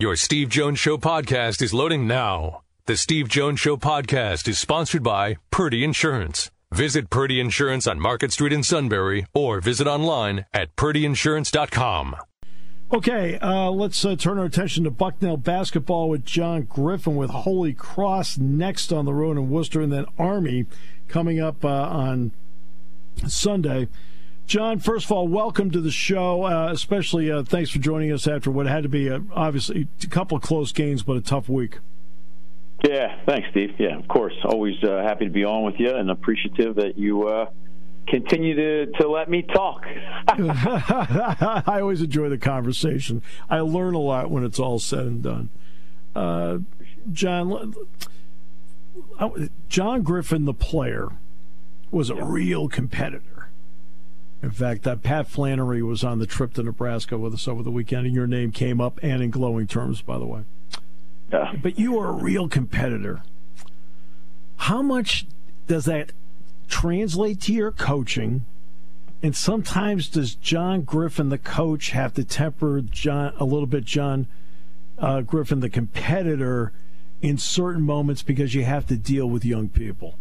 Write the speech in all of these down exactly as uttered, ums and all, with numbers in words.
Your Steve Jones Show podcast is loading now. The Steve Jones Show podcast is sponsored by Purdy Insurance. Visit Purdy Insurance on Market Street in Sunbury or visit online at purdy insurance dot com. Okay, uh, let's uh, turn our attention to Bucknell basketball with John Griffin with Holy Cross next on the road in Worcester, and then Army coming up uh, on Sunday. John, first of all, welcome to the show, uh, especially uh, thanks for joining us after what had to be, a, obviously, a couple of close games, but a tough week. Yeah, thanks, Steve. Yeah, of course. Always uh, happy to be on with you and appreciative that you uh, continue to, to let me talk. I always enjoy the conversation. I learn a lot when it's all said and done. Uh, John, John Griffin, the player, was a real competitor. In fact, uh, Pat Flannery was on the trip to Nebraska with us over the weekend, and your name came up, and in glowing terms, by the way. Yeah. But you are a real competitor. How much does that translate to your coaching? And sometimes does John Griffin, the coach, have to temper John a little bit, John uh, Griffin, the competitor, in certain moments because you have to deal with young people?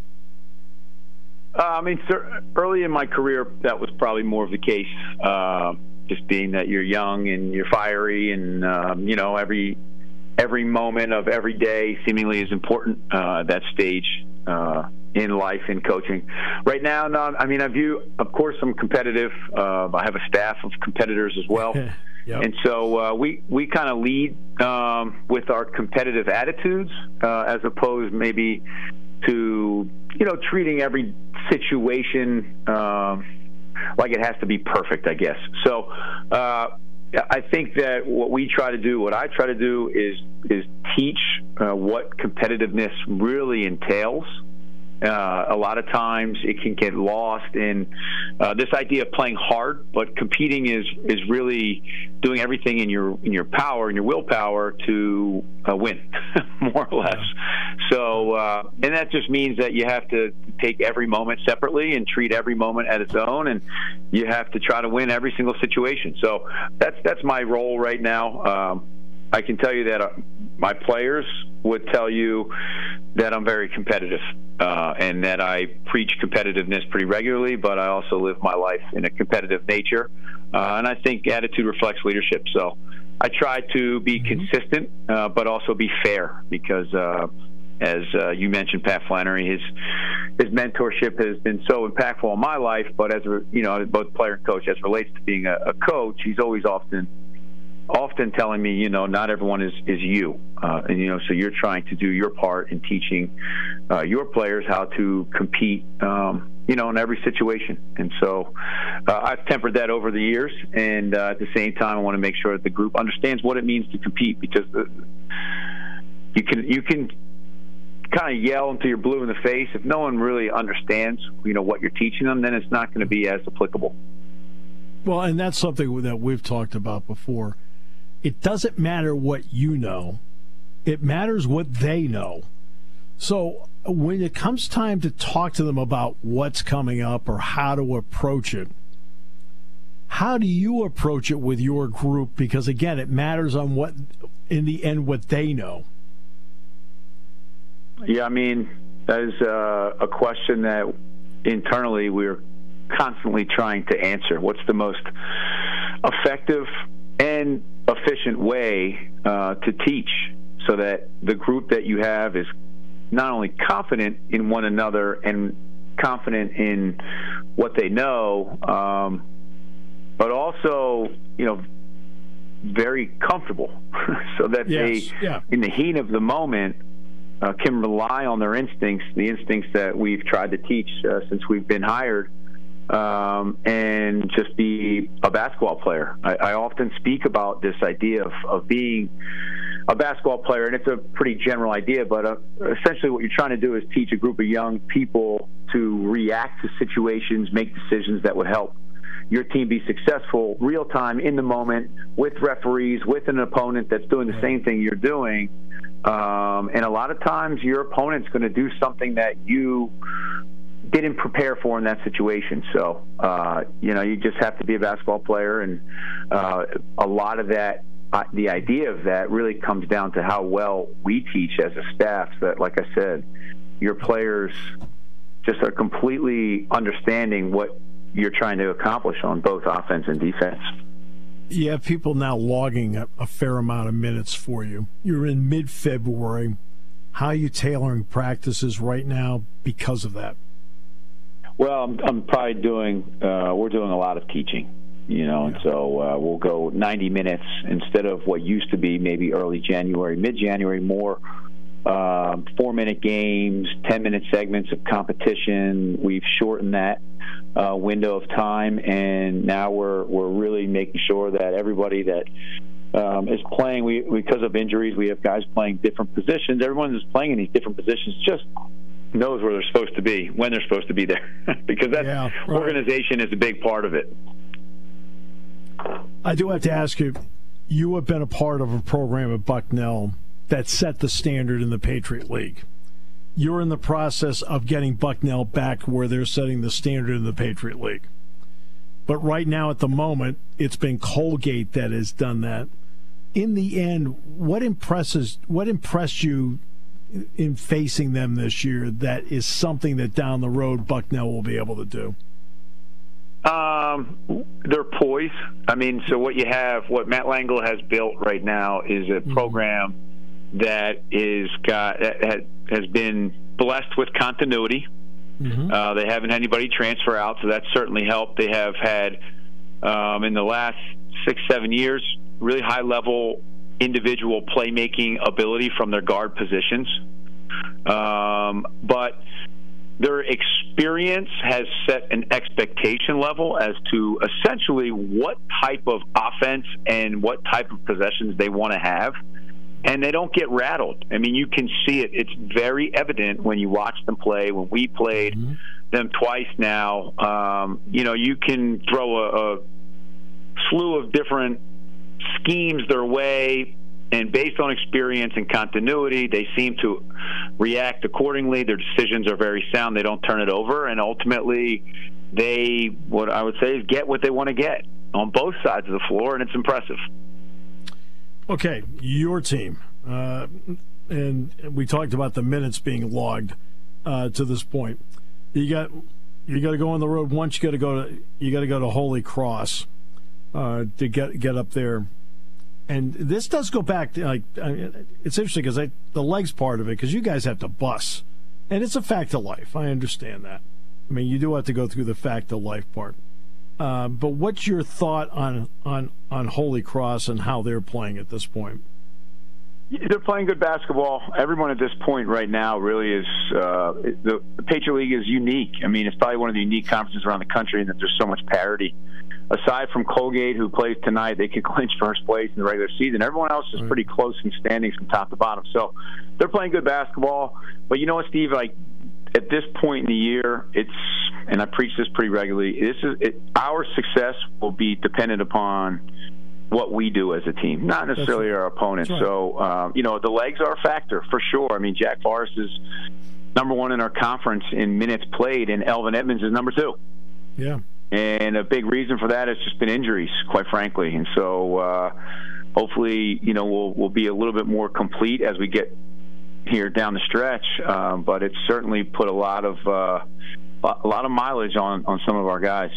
Uh, I mean, sir, early in my career, that was probably more of the case, uh, just being that you're young and you're fiery and, um, you know, every every moment of every day seemingly is important uh, at that stage uh, in life, in coaching. Right now, no, I mean, I view, of course, I'm competitive. Uh, I have a staff of competitors as well. Yep. And so uh, we, we kind of lead um, with our competitive attitudes uh, as opposed maybe to, you know, treating every situation um, like it has to be perfect, I guess. So uh, I think that what we try to do, what I try to do is is teach uh, what competitiveness really entails. Uh, a lot of times it can get lost in uh, this idea of playing hard, but competing is is really doing everything in your in your power and your willpower to uh, win, more or less. So, uh, and that just means that you have to take every moment separately and treat every moment as its own, and you have to try to win every single situation. So that's that's my role right now. Um, I can tell you that uh, my players would tell you that I'm very competitive uh, and that I preach competitiveness pretty regularly, but I also live my life in a competitive nature. Uh, and I think attitude reflects leadership. So I try to be mm-hmm. consistent, uh, but also be fair because, uh, as uh, you mentioned, Pat Flannery, his his mentorship has been so impactful in my life. But as a, you know, both player and coach, as it relates to being a, a coach, he's always often often telling me, you know, not everyone is, is you. Uh, and, you know, so you're trying to do your part in teaching uh, your players how to compete, um, you know, in every situation. And so uh, I've tempered that over the years. And uh, at the same time, I want to make sure that the group understands what it means to compete because the, you can you can kind of yell until you're blue in the face. If no one really understands, you know, what you're teaching them, then it's not going to be as applicable. Well, and that's something that we've talked about before. It doesn't matter what you know. It matters what they know. So when it comes time to talk to them about what's coming up or how to approach it, how do you approach it with your group? Because, again, it matters on what, in the end, what they know. Yeah, I mean, that is uh, a question that internally we're constantly trying to answer. What's the most effective and efficient way uh, to teach so that the group that you have is not only confident in one another and confident in what they know, um, but also, you know, very comfortable so that yes, they, yeah. in the heat of the moment, uh, can rely on their instincts, the instincts that we've tried to teach uh, since we've been hired, Um, and just be a basketball player. I, I often speak about this idea of, of being a basketball player, and it's a pretty general idea, but uh, essentially what you're trying to do is teach a group of young people to react to situations, make decisions that would help your team be successful real time in the moment with referees, with an opponent that's doing the same thing you're doing. Um, and a lot of times your opponent's going to do something that you didn't prepare for in that situation. So, uh, you know, you just have to be a basketball player, and uh, a lot of that uh, the idea of that really comes down to how well we teach as a staff. So that, like I said, your players just are completely understanding what you're trying to accomplish on both offense and defense. You have people now logging a, a fair amount of minutes for you. You're in mid-February. How are you tailoring practices right now because of that? Well, I'm, I'm probably doing, uh, we're doing a lot of teaching, you know, yeah. and so uh, we'll go ninety minutes instead of what used to be maybe early January, mid-January, more uh, four-minute games, ten-minute segments of competition. We've shortened that uh, window of time, and now we're we're really making sure that everybody that um, is playing, we because of injuries, we have guys playing different positions. Everyone who's playing in these different positions just knows where they're supposed to be, when they're supposed to be there, because that yeah, right. organization is a big part of it. I do have to ask you, you have been a part of a program at Bucknell that set the standard in the Patriot League. You're in the process of getting Bucknell back where they're setting the standard in the Patriot League. But right now, at the moment, it's been Colgate that has done that. In the end, what impresses, what impressed you in facing them this year that is something that down the road Bucknell will be able to do? Um, they're poised. I mean, so what you have, what Matt Langle has built right now is a mm-hmm. program that is got has been blessed with continuity. Mm-hmm. Uh, they haven't had anybody transfer out, so that's certainly helped. They have had, um, in the last six, seven years, really high-level individual playmaking ability from their guard positions. Um, but their experience has set an expectation level as to essentially what type of offense and what type of possessions they want to have. And they don't get rattled. I mean, you can see it. It's very evident when you watch them play. When we played mm-hmm. them twice now, um, you know, you can throw a, a slew of different schemes their way, and based on experience and continuity, they seem to react accordingly. Their decisions are very sound. They don't turn it over, and ultimately they, what I would say, is get what they want to get on both sides of the floor, and it's impressive. Okay, your team, uh, and we talked about the minutes being logged uh, to this point. You got you got to go on the road once. You got to go to you got to go to Holy Cross uh, to get get up there. And this does go back to, like, I mean, it's interesting because the legs part of it, because you guys have to bus, and it's a fact of life. I understand that. I mean, you do have to go through the fact of life part. Uh, but what's your thought on, on on Holy Cross and how they're playing at this point? They're playing good basketball. Everyone at this point right now really is uh, – the, the Patriot League is unique. I mean, it's probably one of the unique conferences around the country in that there's so much parity. Aside from Colgate, who plays tonight, they could clinch first place in the regular season. Everyone else is pretty close in standings from top to bottom. So they're playing good basketball. But you know what, Steve? Like, at this point in the year, it's – and I preach this pretty regularly – this is it, our success will be dependent upon what we do as a team, not necessarily our opponents. Right. So, um, you know, the legs are a factor for sure. I mean, Jack Forrest is number one in our conference in minutes played, and Elvin Edmonds is number two. Yeah. And a big reason for that has just been injuries, quite frankly. And so uh, hopefully, you know, we'll we'll be a little bit more complete as we get here down the stretch. Um, but it's certainly put a lot of uh, a lot of mileage on, on some of our guys.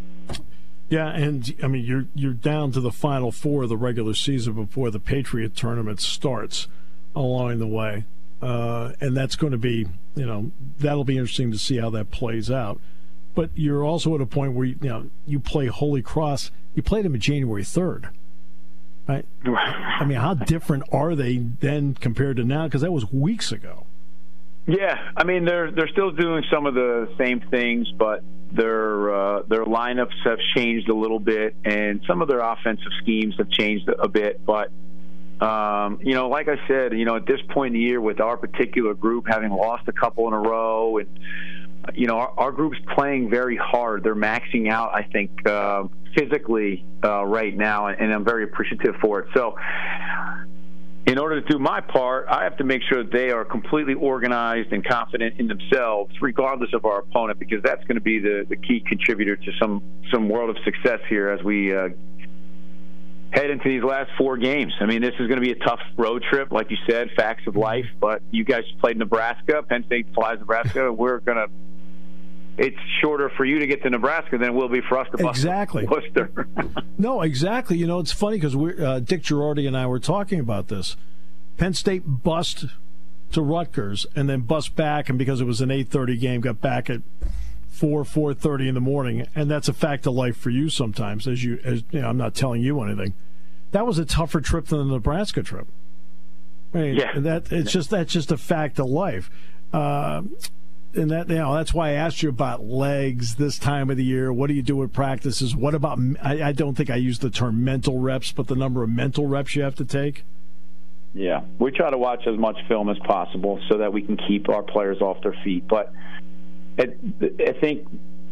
Yeah, and I mean you're you're down to the final four of the regular season before the Patriot tournament starts along the way, uh, and that's going to be, you know, that'll be interesting to see how that plays out. But you're also at a point where you, you know you play Holy Cross. You played them on January third, right? I mean, how different are they then compared to now? Because that was weeks ago. Yeah, I mean they're they're still doing some of the same things, but their uh, their lineups have changed a little bit, and some of their offensive schemes have changed a bit. But um, you know, like I said, you know, at this point in the year, with our particular group having lost a couple in a row, and you know, our, our group's playing very hard. They're maxing out, I think, uh, physically uh, right now, and I'm very appreciative for it. So in order to do my part, I have to make sure that they are completely organized and confident in themselves, regardless of our opponent, because that's going to be the, the key contributor to some, some world of success here as we uh, head into these last four games. I mean, this is going to be a tough road trip, like you said, facts of life. But you guys played Nebraska. Penn State flies Nebraska. We're going to – it's shorter for you to get to Nebraska than it will be for us to bust exactly. Worcester. No, exactly. You know, it's funny because uh, Dick Girardi and I were talking about this. Penn State bust to Rutgers and then bust back, and because it was an eight thirty game, got back at four, four thirty in the morning, and that's a fact of life for you sometimes. As you, as you know, I'm not telling you anything. That was a tougher trip than the Nebraska trip. I mean, yeah, that it's just that's just a fact of life, uh, and that you know that's why I asked you about legs this time of the year. What do you do with practices? What about? I, I don't think I use the term mental reps, but the number of mental reps you have to take. Yeah, we try to watch as much film as possible so that we can keep our players off their feet, but. I think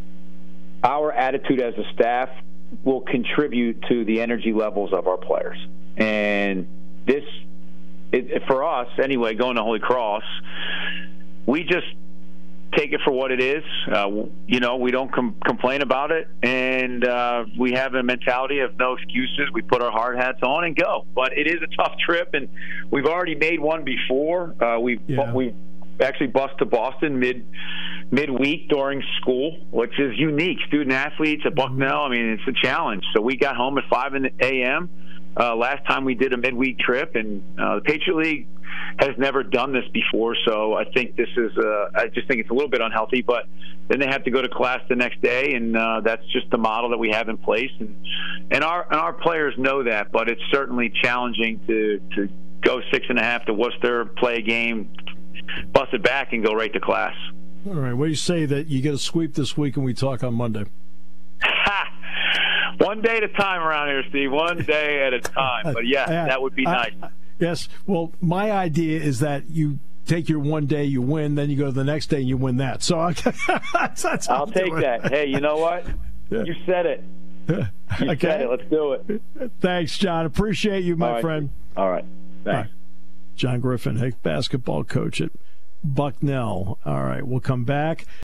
our attitude as a staff will contribute to the energy levels of our players. And this, it, for us anyway, going to Holy Cross, we just take it for what it is. Uh, you know, we don't com- complain about it, and uh, we have a mentality of no excuses. We put our hard hats on and go. But it is a tough trip, and we've already made one before. Uh, we've yeah. we actually bust to Boston mid midweek during school, which is unique. Student athletes at Bucknell, I mean, it's a challenge. So we got home at five a.m. Uh, last time we did a midweek trip, and uh, the Patriot League has never done this before, so I think this is uh, I just think it's a little bit unhealthy, but then they have to go to class the next day, and uh, that's just the model that we have in place, and and our and our players know that, but it's certainly challenging to, to go six and a half to Worcester, play a game, bust it back, and go right to class. All right, what do you say that you get a sweep this week and we talk on Monday? Ha! One day at a time around here, Steve. One day at a time. But, yeah, uh, that would be nice. Uh, yes. Well, my idea is that you take your one day, you win, then you go to the next day and you win that. So that's, that's I'll take that. Hey, you know what? Yeah. You said it. You okay. said it. Let's do it. Thanks, John. Appreciate you, my All right. friend. All right. Thanks. All right. John Griffin, head basketball coach at Bucknell. All right, we'll come back.